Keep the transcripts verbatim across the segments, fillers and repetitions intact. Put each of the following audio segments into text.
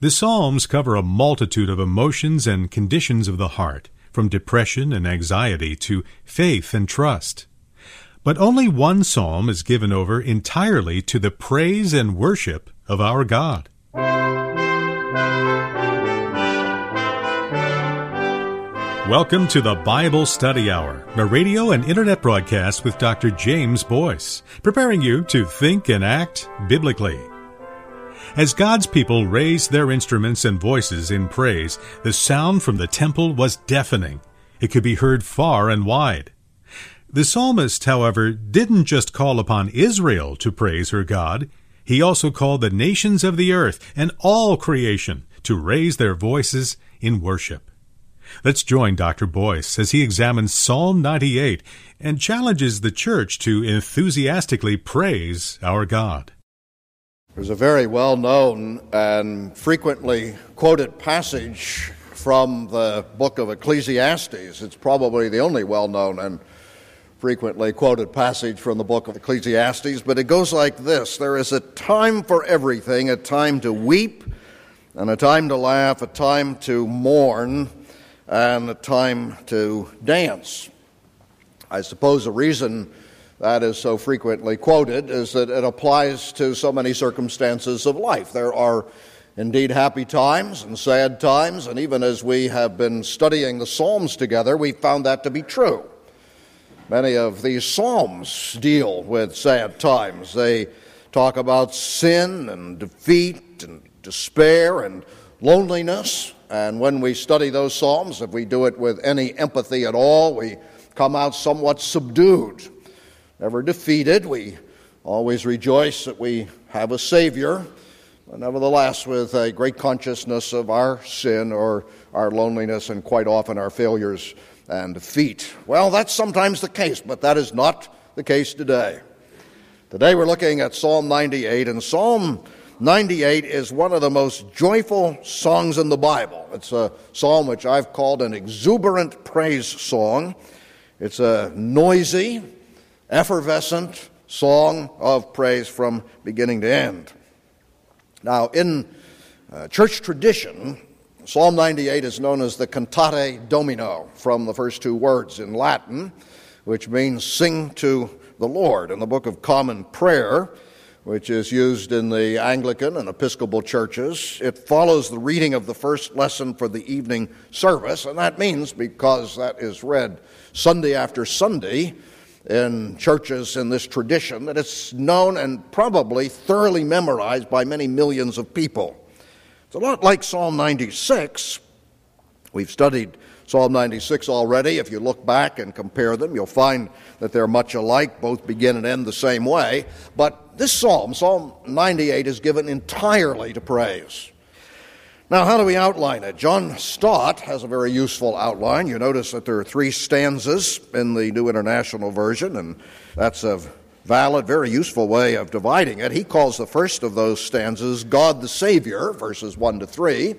The Psalms cover a multitude of emotions and conditions of the heart, from depression and anxiety to faith and trust. But only one psalm is given over entirely to the praise and worship of our God. Welcome to the Bible Study Hour, a radio and internet broadcast with Doctor James Boyce, preparing you to think and act biblically. As God's people raised their instruments and voices in praise, the sound from the temple was deafening. It could be heard far and wide. The psalmist, however, didn't just call upon Israel to praise her God. He also called the nations of the earth and all creation to raise their voices in worship. Let's join Doctor Boyce as he examines Psalm ninety-eight and challenges the church to enthusiastically praise our God. There's a very well-known and frequently quoted passage from the book of Ecclesiastes. It's probably the only well-known and frequently quoted passage from the book of Ecclesiastes, but it goes like this: there is a time for everything, a time to weep, and a time to laugh, a time to mourn, and a time to dance. I suppose the reason that is so frequently quoted is that it applies to so many circumstances of life. There are indeed happy times and sad times, and even as we have been studying the Psalms together, we found that to be true. Many of these Psalms deal with sad times. They talk about sin and defeat and despair and loneliness, and when we study those Psalms, if we do it with any empathy at all, we come out somewhat subdued. Never defeated. We always rejoice that we have a Savior, but nevertheless with a great consciousness of our sin or our loneliness and quite often our failures and defeat. Well, that's sometimes the case, but that is not the case today. Today we're looking at Psalm ninety-eight, and Psalm ninety-eight is one of the most joyful songs in the Bible. It's a psalm which I've called an exuberant praise song. It's a noisy, effervescent song of praise from beginning to end. Now, in uh, church tradition, Psalm ninety-eight is known as the Cantate Domino, from the first two words in Latin, which means sing to the Lord. In the Book of Common Prayer, which is used in the Anglican and Episcopal churches, it follows the reading of the first lesson for the evening service, and that means, because that is read Sunday after Sunday in churches in this tradition, that it's known and probably thoroughly memorized by many millions of people. It's a lot like Psalm ninety-six. We've studied Psalm ninety-six already. If you look back and compare them, you'll find that they're much alike, both begin and end the same way. But this psalm, Psalm ninety-eight, is given entirely to praise. Now, how do we outline it? John Stott has a very useful outline. You notice that there are three stanzas in the New International Version, and that's a valid, very useful way of dividing it. He calls the first of those stanzas God the Savior, verses one to three,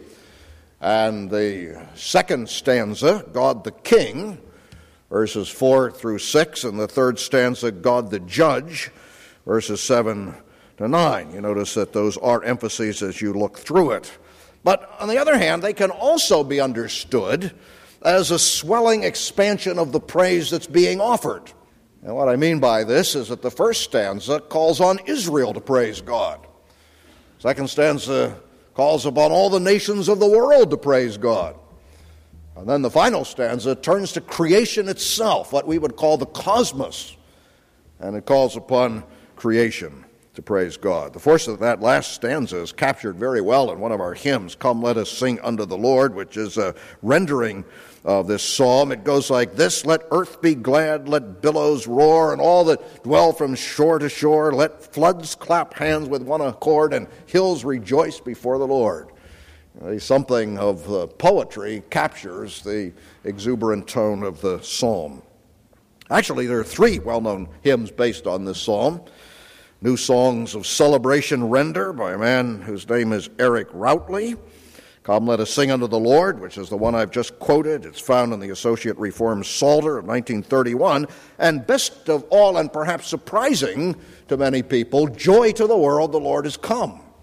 and the second stanza, God the King, verses four through six, and the third stanza, God the Judge, verses seven to nine. You notice that those are emphases as you look through it. But on the other hand, they can also be understood as a swelling expansion of the praise that's being offered. And what I mean by this is that the first stanza calls on Israel to praise God. Second stanza calls upon all the nations of the world to praise God. And then the final stanza turns to creation itself, what we would call the cosmos. And it calls upon creation to praise God. The force of that last stanza is captured very well in one of our hymns, Come Let Us Sing Unto the Lord, which is a rendering of this psalm. It goes like this: Let earth be glad, let billows roar, and all that dwell from shore to shore. Let floods clap hands with one accord, and hills rejoice before the Lord. Something of the poetry captures the exuberant tone of the psalm. Actually, there are three well-known hymns based on this psalm. New Songs of Celebration Render by a man whose name is Eric Routley. Come Let Us Sing Unto the Lord, which is the one I've just quoted. It's found in the Associate Reformed Psalter of nineteen thirty-one. And best of all, and perhaps surprising to many people, Joy to the World, the Lord is Come.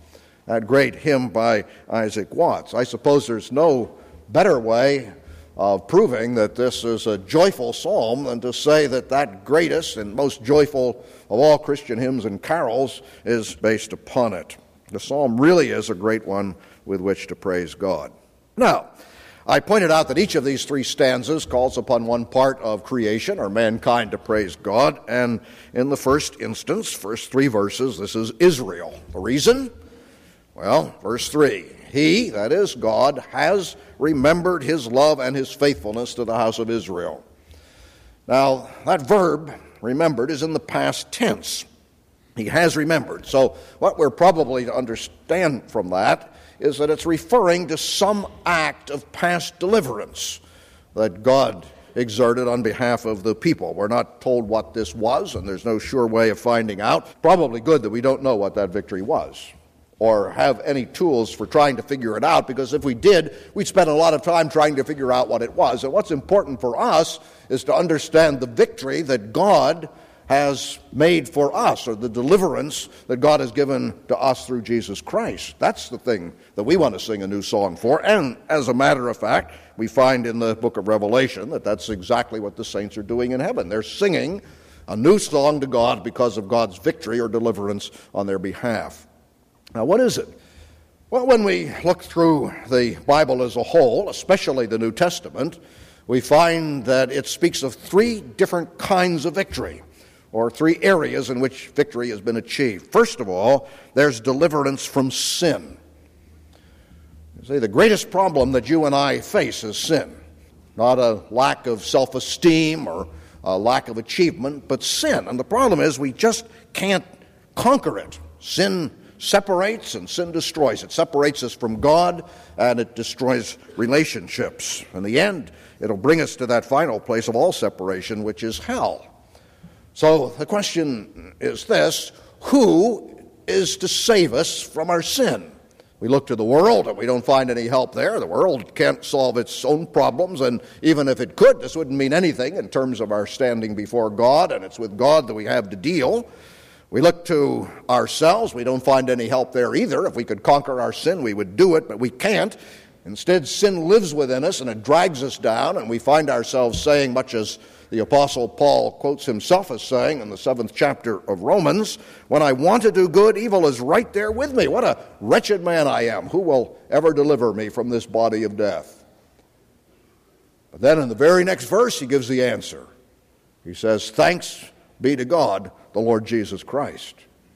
that great hymn by Isaac Watts. I suppose there's no better way of proving that this is a joyful psalm than to say that that greatest and most joyful of all Christian hymns and carols is based upon it. The psalm really is a great one with which to praise God. Now, I pointed out that each of these three stanzas calls upon one part of creation or mankind to praise God, and in the first instance, first three verses, this is Israel. The reason? Well, verse three, He, that is God, has remembered His love and His faithfulness to the house of Israel. Now, that verb, remembered, is in the past tense. He has remembered. So what we're probably to understand from that is that it's referring to some act of past deliverance that God exerted on behalf of the people. We're not told what this was, and there's no sure way of finding out. Probably good that we don't know what that victory was, or have any tools for trying to figure it out, because if we did, we'd spend a lot of time trying to figure out what it was. And what's important for us is to understand the victory that God has made for us, or the deliverance that God has given to us through Jesus Christ. That's the thing that we want to sing a new song for. And as a matter of fact, we find in the book of Revelation that that's exactly what the saints are doing in heaven. They're singing a new song to God because of God's victory or deliverance on their behalf. Now, what is it? Well, when we look through the Bible as a whole, especially the New Testament, we find that it speaks of three different kinds of victory, or three areas in which victory has been achieved. First of all, there's deliverance from sin. You see, the greatest problem that you and I face is sin. Not a lack of self-esteem or a lack of achievement, but sin. And the problem is we just can't conquer it. Sin separates and sin destroys. It separates us from God, and it destroys relationships. In the end, it'll bring us to that final place of all separation, which is hell. So the question is this: who is to save us from our sin? We look to the world and we don't find any help there. The world can't solve its own problems, and even if it could, this wouldn't mean anything in terms of our standing before God, and it's with God that we have to deal. We look to ourselves. We don't find any help there either. If we could conquer our sin, we would do it, but we can't. Instead, sin lives within us and it drags us down, and we find ourselves saying, much as the Apostle Paul quotes himself as saying in the seventh chapter of Romans, "When I want to do good, evil is right there with me. What a wretched man I am. Who will ever deliver me from this body of death?" But then in the very next verse, he gives the answer. He says, "Thanks be to God, the Lord Jesus Christ."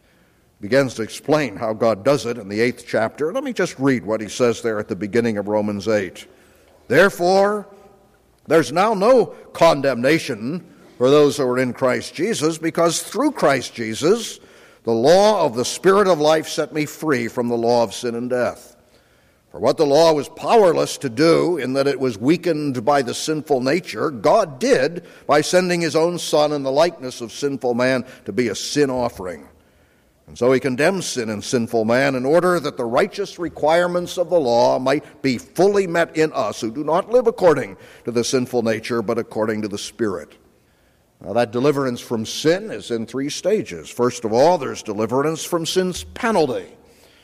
Begins to explain how God does it in the eighth chapter. Let me just read what he says there at the beginning of Romans eight. "Therefore, there's now no condemnation for those who are in Christ Jesus, because through Christ Jesus, the law of the Spirit of life set me free from the law of sin and death. For what the law was powerless to do, in that it was weakened by the sinful nature, God did by sending his own Son in the likeness of sinful man to be a sin offering. And so he condemns sin and sinful man in order that the righteous requirements of the law might be fully met in us who do not live according to the sinful nature, but according to the Spirit." Now, that deliverance from sin is in three stages. First of all, there's deliverance from sin's penalty.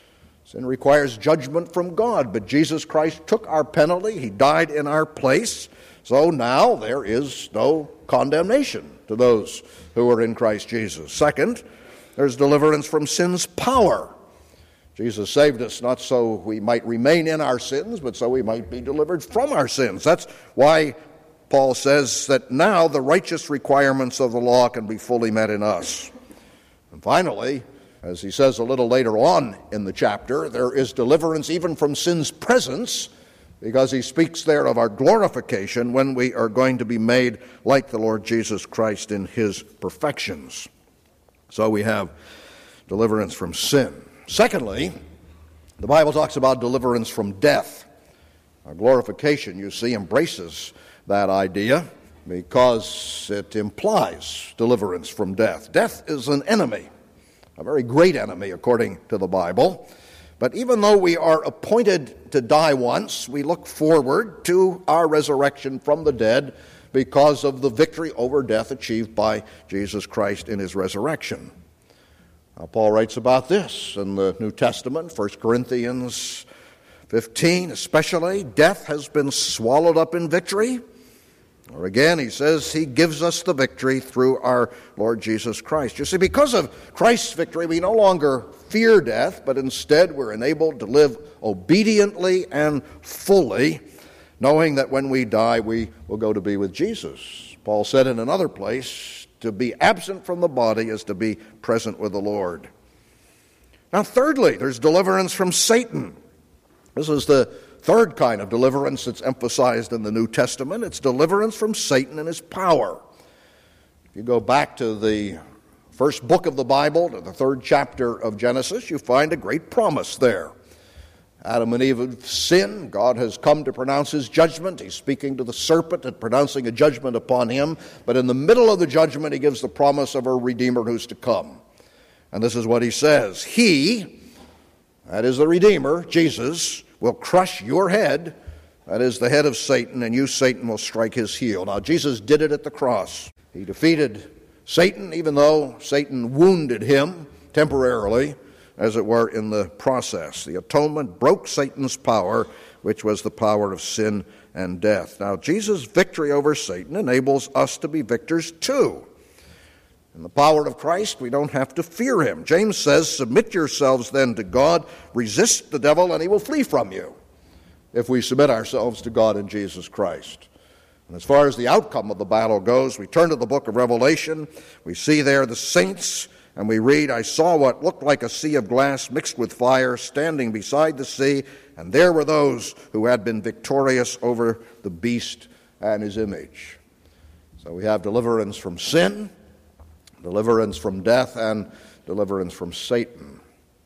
Sin requires judgment from God, but Jesus Christ took our penalty. He died in our place. So now there is no condemnation to those who are in Christ Jesus. Second, there's deliverance from sin's power. Jesus saved us not so we might remain in our sins, but so we might be delivered from our sins. That's why Paul says that now the righteous requirements of the law can be fully met in us. And finally, as he says a little later on in the chapter, there is deliverance even from sin's presence, because he speaks there of our glorification when we are going to be made like the Lord Jesus Christ in his perfections. So we have deliverance from sin. Secondly, the Bible talks about deliverance from death. Our glorification, you see, embraces that idea because it implies deliverance from death. Death is an enemy, a very great enemy according to the Bible. But even though we are appointed to die once, we look forward to our resurrection from the dead because of the victory over death achieved by Jesus Christ in his resurrection. Now, Paul writes about this in the New Testament, First Corinthians fifteen especially. Death has been swallowed up in victory. Or again, he says he gives us the victory through our Lord Jesus Christ. You see, because of Christ's victory, we no longer fear death, but instead we're enabled to live obediently and fully, knowing that when we die, we will go to be with Jesus. Paul said in another place, to be absent from the body is to be present with the Lord. Now, thirdly, there's deliverance from Satan. This is the third kind of deliverance that's emphasized in the New Testament. It's deliverance from Satan and his power. If you go back to the first book of the Bible, to the third chapter of Genesis, you find a great promise there. Adam and Eve have sinned. God has come to pronounce his judgment. He's speaking to the serpent and pronouncing a judgment upon him. But in the middle of the judgment, he gives the promise of a Redeemer who's to come. And this is what he says. He, that is the Redeemer, Jesus, will crush your head, that is the head of Satan, and you, Satan, will strike his heel. Now, Jesus did it at the cross. He defeated Satan, even though Satan wounded him temporarily, as it were, in the process. The atonement broke Satan's power, which was the power of sin and death. Now, Jesus' victory over Satan enables us to be victors too. In the power of Christ, we don't have to fear him. James says, submit yourselves then to God, resist the devil, and he will flee from you, if we submit ourselves to God in Jesus Christ. And as far as the outcome of the battle goes, we turn to the book of Revelation. We see there the saints, and we read, I saw what looked like a sea of glass mixed with fire standing beside the sea, and there were those who had been victorious over the beast and his image. So we have deliverance from sin, deliverance from death, and deliverance from Satan.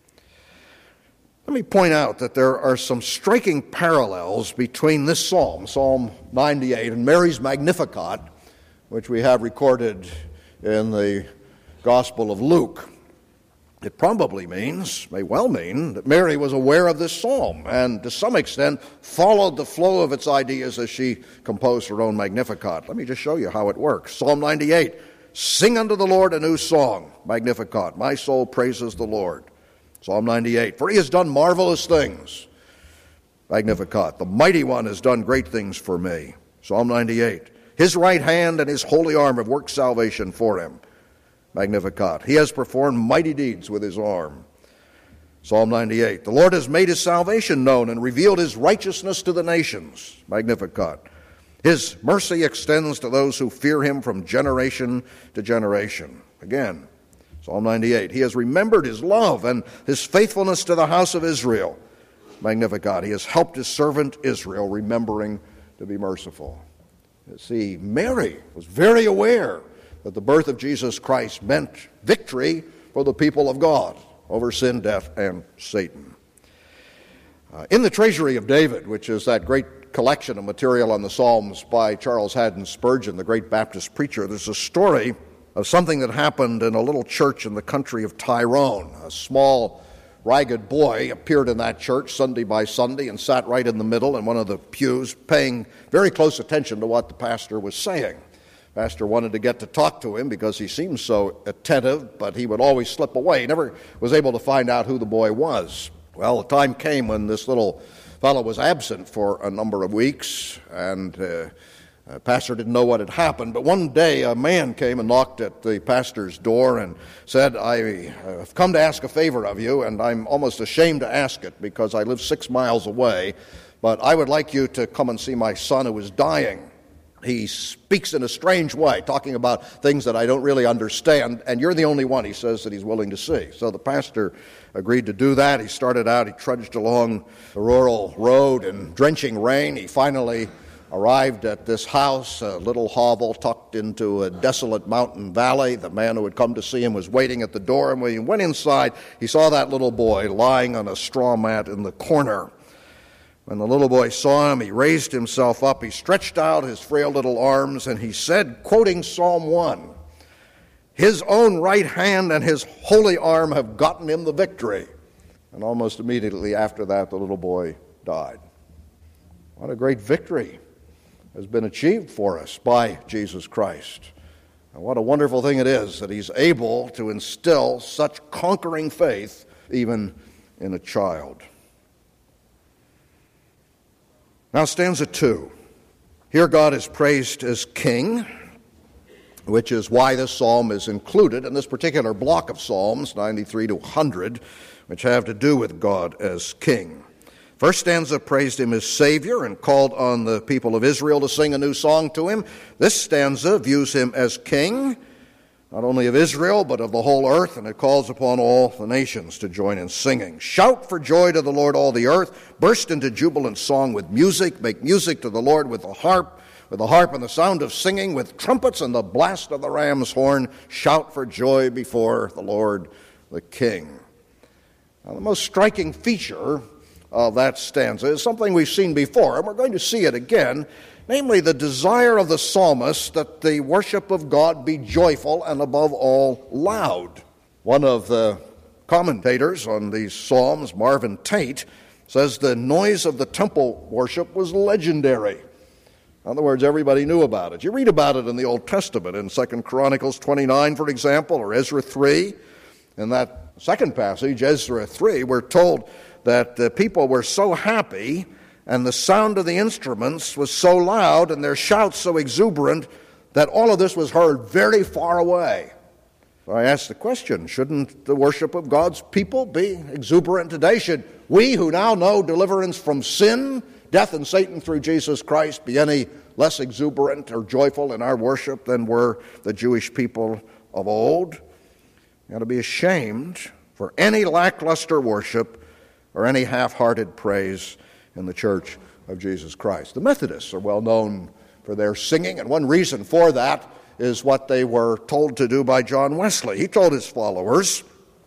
Let me point out that there are some striking parallels between this psalm, Psalm ninety-eight, and Mary's Magnificat, which we have recorded in the Gospel of Luke. It probably means, may well mean, that Mary was aware of this psalm and to some extent followed the flow of its ideas as she composed her own Magnificat. Let me just show you how it works. Psalm ninety-eight, sing unto the Lord a new song, Magnificat. My soul praises the Lord. Psalm ninety-eight, for he has done marvelous things, Magnificat. The mighty one has done great things for me. Psalm ninety-eight, his right hand and his holy arm have worked salvation for him, Magnificat. He has performed mighty deeds with his arm. Psalm ninety-eight, the Lord has made his salvation known and revealed his righteousness to the nations, Magnificat. His mercy extends to those who fear him from generation to generation. Again, Psalm ninety-eight. He has remembered his love and his faithfulness to the house of Israel. Magnificat. He has helped his servant Israel, remembering to be merciful. You see, Mary was very aware that the birth of Jesus Christ meant victory for the people of God over sin, death, and Satan. Uh, in the Treasury of David, which is that great collection of material on the Psalms by Charles Haddon Spurgeon, the great Baptist preacher, there's a story of something that happened in a little church in the country of Tyrone. A small, ragged boy appeared in that church Sunday by Sunday and sat right in the middle in one of the pews, paying very close attention to what the pastor was saying. The pastor wanted to get to talk to him because he seemed so attentive, but he would always slip away. He never was able to find out who the boy was. Well, the time came when this little fellow was absent for a number of weeks, and uh, the pastor didn't know what had happened. But one day a man came and knocked at the pastor's door and said, I have come to ask a favor of you, and I'm almost ashamed to ask it because I live six miles away, but I would like you to come and see my son who is dying. He speaks in a strange way, talking about things that I don't really understand, and you're the only one, he says, that he's willing to see. So the pastor agreed to do that. He started out, he trudged along the rural road in drenching rain. He finally arrived at this house, a little hovel tucked into a desolate mountain valley. The man who had come to see him was waiting at the door, and when he went inside, he saw that little boy lying on a straw mat in the corner. When the little boy saw him, he raised himself up, he stretched out his frail little arms, and he said, quoting Psalm one, his own right hand and his holy arm have gotten him the victory. And almost immediately after that, the little boy died. What a great victory has been achieved for us by Jesus Christ. And what a wonderful thing it is that he's able to instill such conquering faith even in a child. Now, stanza two. Here God is praised as king, which is why this psalm is included in this particular block of psalms, ninety-three to one hundred, which have to do with God as king. First stanza praised him as Savior and called on the people of Israel to sing a new song to him. This stanza views him as king, not only of Israel, but of the whole earth, and it calls upon all the nations to join in singing. Shout for joy to the Lord, all the earth. Burst into jubilant song with music. Make music to the Lord with the harp, with the harp and the sound of singing, with trumpets and the blast of the ram's horn. Shout for joy before the Lord, the King. Now, the most striking feature of that stanza is something we've seen before, and we're going to see it again, namely the desire of the psalmist that the worship of God be joyful and above all loud. One of the commentators on these psalms, Marvin Tate, says the noise of the temple worship was legendary. In other words, everybody knew about it. You read about it in the Old Testament, in Second Chronicles twenty-nine, for example, or Ezra three. In that second passage, Ezra three, we're told that the people were so happy and the sound of the instruments was so loud and their shouts so exuberant that all of this was heard very far away. So I ask the question, shouldn't the worship of God's people be exuberant today? Should we, who now know deliverance from sin, death, and Satan through Jesus Christ, be any less exuberant or joyful in our worship than were the Jewish people of old? You ought to be ashamed for any lackluster worship or any half-hearted praise in the Church of Jesus Christ. The Methodists are well known for their singing, and one reason for that is what they were told to do by John Wesley. He told his followers,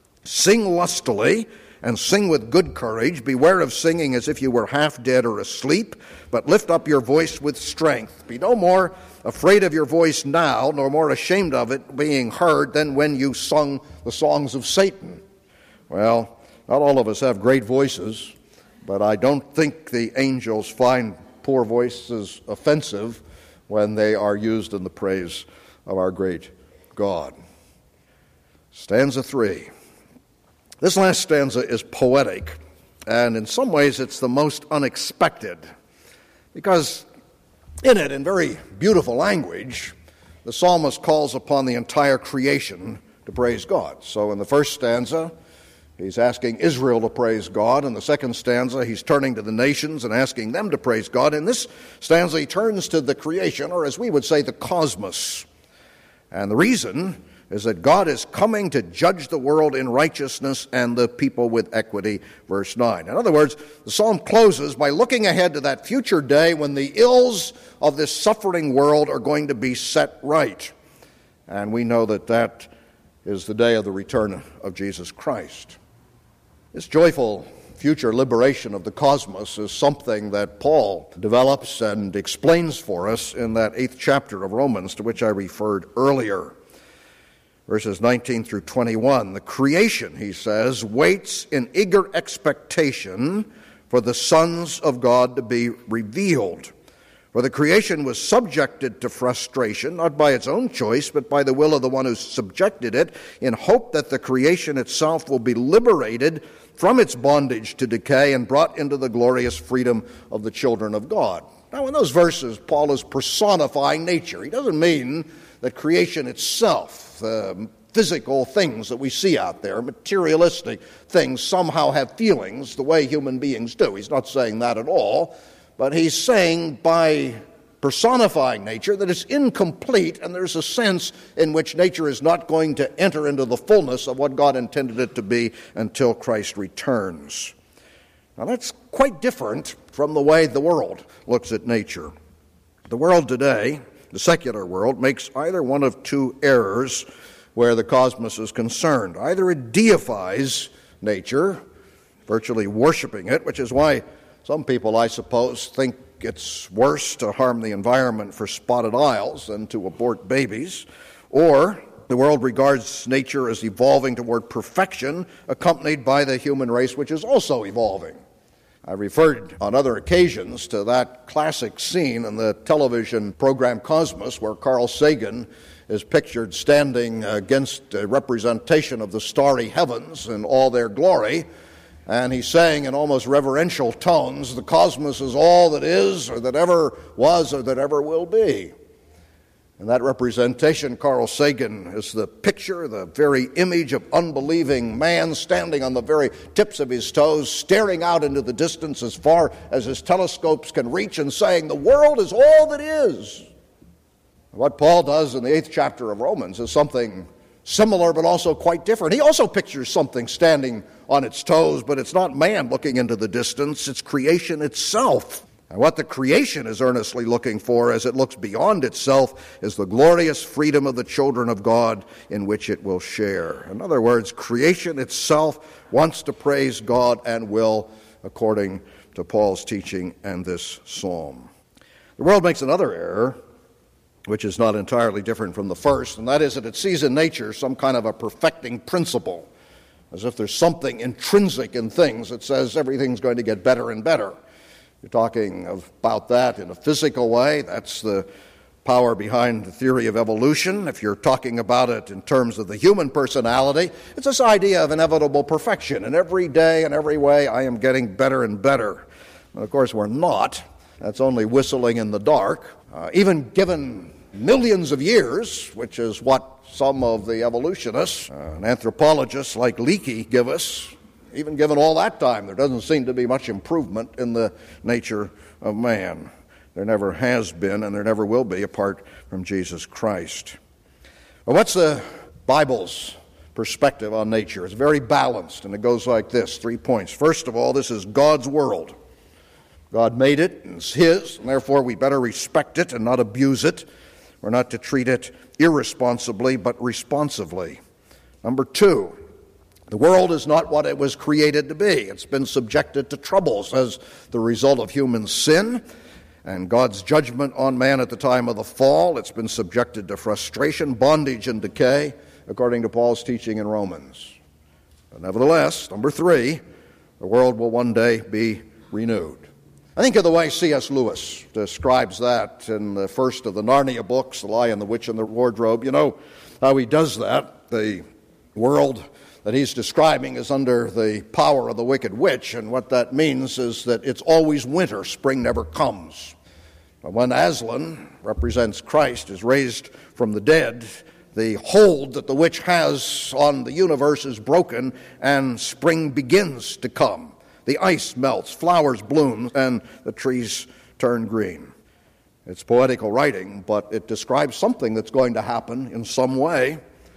"Sing lustily and sing with good courage. Beware of singing as if you were half dead or asleep, but lift up your voice with strength. Be no more afraid of your voice now, nor more ashamed of it being heard than when you sung the songs of Satan." Well, not all of us have great voices, but I don't think the angels find poor voices offensive when they are used in the praise of our great God. Stanza three. This last stanza is poetic, and in some ways it's the most unexpected, because in it, in very beautiful language, the psalmist calls upon the entire creation to praise God. So in the first stanza, he's asking Israel to praise God. In the second stanza, he's turning to the nations and asking them to praise God. In this stanza, he turns to the creation, or as we would say, the cosmos. And the reason is that God is coming to judge the world in righteousness and the people with equity, verse nine. In other words, the psalm closes by looking ahead to that future day when the ills of this suffering world are going to be set right. And we know that that is the day of the return of Jesus Christ. This joyful future liberation of the cosmos is something that Paul develops and explains for us in that eighth chapter of Romans to which I referred earlier. Verses nineteen through twenty-one, the creation, he says, waits in eager expectation for the sons of God to be revealed. For the creation was subjected to frustration, not by its own choice, but by the will of the one who subjected it, in hope that the creation itself will be liberated from its bondage to decay and brought into the glorious freedom of the children of God. Now, in those verses, Paul is personifying nature. He doesn't mean that creation itself, uh, physical things that we see out there, materialistic things, somehow have feelings the way human beings do. He's not saying that at all, but he's saying by personifying nature that it's incomplete, and there's a sense in which nature is not going to enter into the fullness of what God intended it to be until Christ returns. Now, that's quite different from the way the world looks at nature. The world today, the secular world, makes either one of two errors where the cosmos is concerned. Either it deifies nature, virtually worshiping it, which is why some people, I suppose, think it's worse to harm the environment for spotted owls than to abort babies, or the world regards nature as evolving toward perfection, accompanied by the human race, which is also evolving. I referred on other occasions to that classic scene in the television program Cosmos where Carl Sagan is pictured standing against a representation of the starry heavens in all their glory, and he's saying in almost reverential tones, the cosmos is all that is, or that ever was, or that ever will be. And that representation, Carl Sagan, is the picture, the very image of unbelieving man standing on the very tips of his toes, staring out into the distance as far as his telescopes can reach and saying, the world is all that is. What Paul does in the eighth chapter of Romans is something similar but also quite different. He also pictures something standing on its toes, but it's not man looking into the distance, it's creation itself. And what the creation is earnestly looking for as it looks beyond itself is the glorious freedom of the children of God in which it will share. In other words, creation itself wants to praise God and will, according to Paul's teaching and this psalm. The world makes another error, which is not entirely different from the first, and that is that it sees in nature some kind of a perfecting principle, as if there's something intrinsic in things that says everything's going to get better and better. You're talking about that in a physical way. That's the power behind the theory of evolution. If you're talking about it in terms of the human personality, it's this idea of inevitable perfection. And every day and every way, I am getting better and better. And of course, we're not. That's only whistling in the dark. Uh, even given millions of years, which is what some of the evolutionists uh, and anthropologists like Leakey give us, even given all that time, there doesn't seem to be much improvement in the nature of man. There never has been, and there never will be, apart from Jesus Christ. Well, what's the Bible's perspective on nature? It's very balanced, and it goes like this, three points. First of all, this is God's world. God made it, and it's His, and therefore we better respect it and not abuse it. We're not to treat it irresponsibly, but responsively. Number two, the world is not what it was created to be. It's been subjected to troubles as the result of human sin and God's judgment on man at the time of the fall. It's been subjected to frustration, bondage, and decay, according to Paul's teaching in Romans. But nevertheless, number three, the world will one day be renewed. I think of the way C S Lewis describes that in the first of the Narnia books, The Lion, the Witch, and the Wardrobe. You know how he does that. The world that he's describing is under the power of the wicked witch, and what that means is that it's always winter, spring never comes. But when Aslan represents Christ, is raised from the dead, the hold that the witch has on the universe is broken, and spring begins to come. The ice melts, flowers bloom, and the trees turn green. It's poetical writing, but it describes something that's going to happen in some way.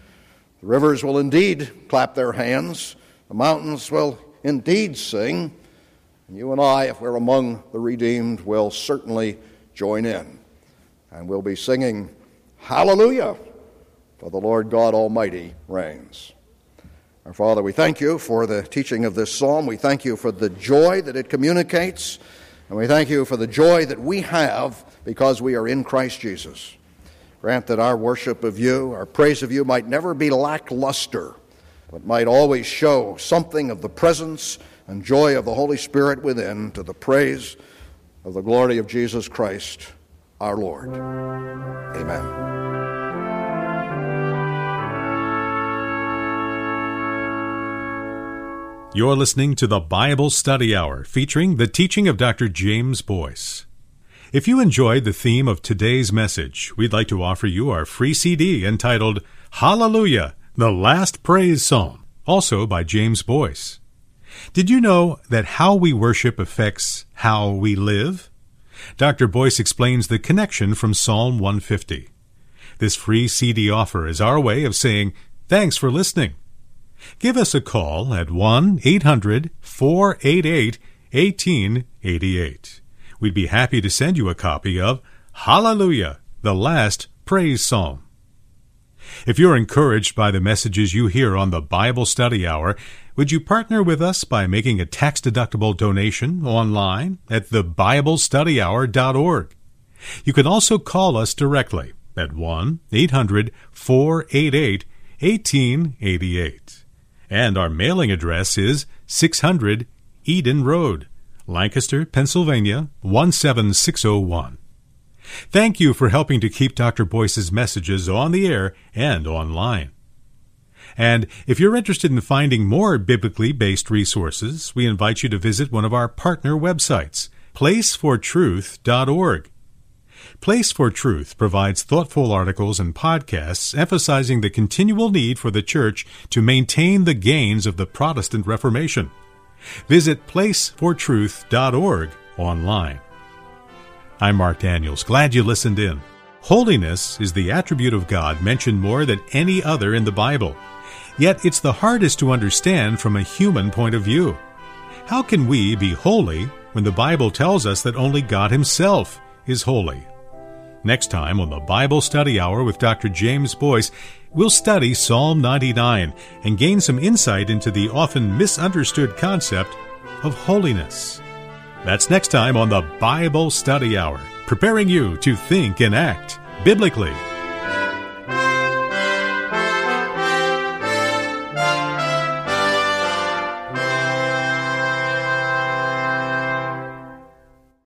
The rivers will indeed clap their hands. The mountains will indeed sing. And you and I, if we're among the redeemed, will certainly join in. And we'll be singing, Hallelujah, for the Lord God Almighty reigns. Our Father, we thank you for the teaching of this psalm. We thank you for the joy that it communicates. And we thank you for the joy that we have because we are in Christ Jesus. Grant that our worship of you, our praise of you might never be lackluster, but might always show something of the presence and joy of the Holy Spirit within to the praise of the glory of Jesus Christ, our Lord. Amen. You're listening to the Bible Study Hour, featuring the teaching of Doctor James Boyce. If you enjoyed the theme of today's message, we'd like to offer you our free C D entitled Hallelujah, the Last Praise Psalm, also by James Boyce. Did you know that how we worship affects how we live? Doctor Boyce explains the connection from Psalm one fifty. This free C D offer is our way of saying, thanks for listening. Give us a call at one eight hundred four eight eight one eight eight eight. We'd be happy to send you a copy of Hallelujah, the Last Praise Psalm. If you're encouraged by the messages you hear on the Bible Study Hour, would you partner with us by making a tax-deductible donation online at the bible study hour dot org? You can also call us directly at one eight hundred four eight eight one eight eight eight. And our mailing address is six hundred Eden Road, Lancaster, Pennsylvania, one seven six oh one. Thank you for helping to keep Doctor Boyce's messages on the air and online. And if you're interested in finding more biblically based resources, we invite you to visit one of our partner websites, place for truth dot org. Place for Truth provides thoughtful articles and podcasts emphasizing the continual need for the Church to maintain the gains of the Protestant Reformation. Visit place for truth dot org online. I'm Mark Daniels. Glad you listened in. Holiness is the attribute of God mentioned more than any other in the Bible. Yet it's the hardest to understand from a human point of view. How can we be holy when the Bible tells us that only God Himself is holy? Next time on the Bible Study Hour with Doctor James Boyce, we'll study Psalm ninety-nine and gain some insight into the often misunderstood concept of holiness. That's next time on the Bible Study Hour, preparing you to think and act biblically.